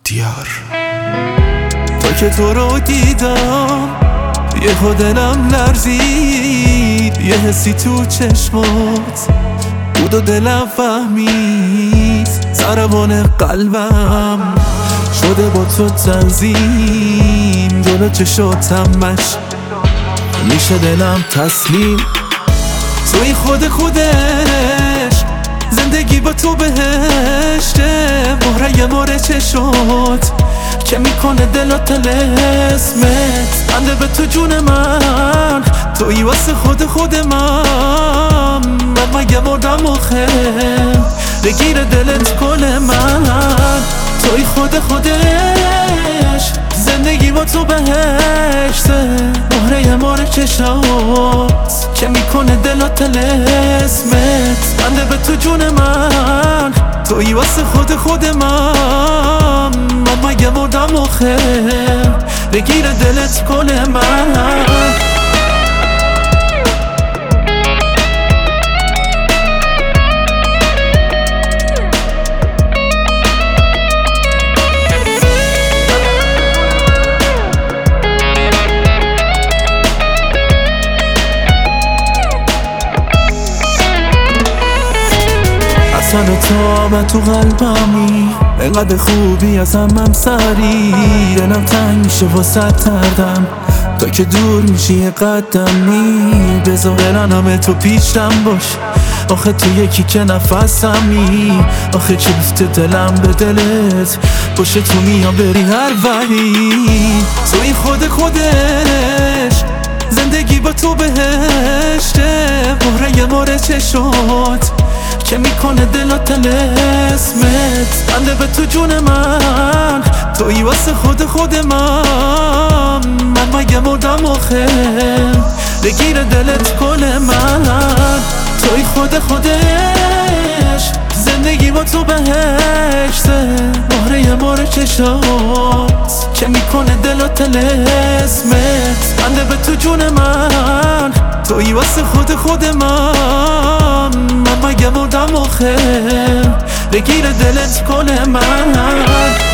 دیار. تا که تو رو دیدم یه دلم لرزید، یه حسی تو چشمات بود و دلم فهمید، ضربان قلبم شده با تو تنظیم، جلو چشاتمش میشه دلم تسلیم. توی خودش زندگی با تو بهشته، مهره چشات که میکنه دلات تلسمت، بنده به تو جون من، توی واسه خود من مگه مردم آخه بگیره دلت کل من. توی خودش زندگی با تو بهشته، مهره چشات که میکنه دلات تلسمت، بنده به تو جون من، توی واسه خود من مگه مردم آخه بگیره دلت کل من. اصلا تو من تو قلبمی، انقدر خوبی از همم سری، دلم تنگ میشه واسه تردم، تا که دور میشی یه قدمی، بذار همه تو پیشم باش، آخه تو یکی که نفسمی، آخه چه بیفته دلم به دلت، باشه تو میام بری هر وحی. توی خودش زندگی با تو بهشته، مهره چشات که میکنه دلات تلسمت، بنده به تو جون من، توی واسه خود من مگه مردم آخه بگیره دلت کل من. توی خودش زندگی با تو بهشته، مهره چشات که میکنه دلات تلسمت، بنده به تو جون من، توی واسه خود من مگه مردم آخه بگیره دلت کل من.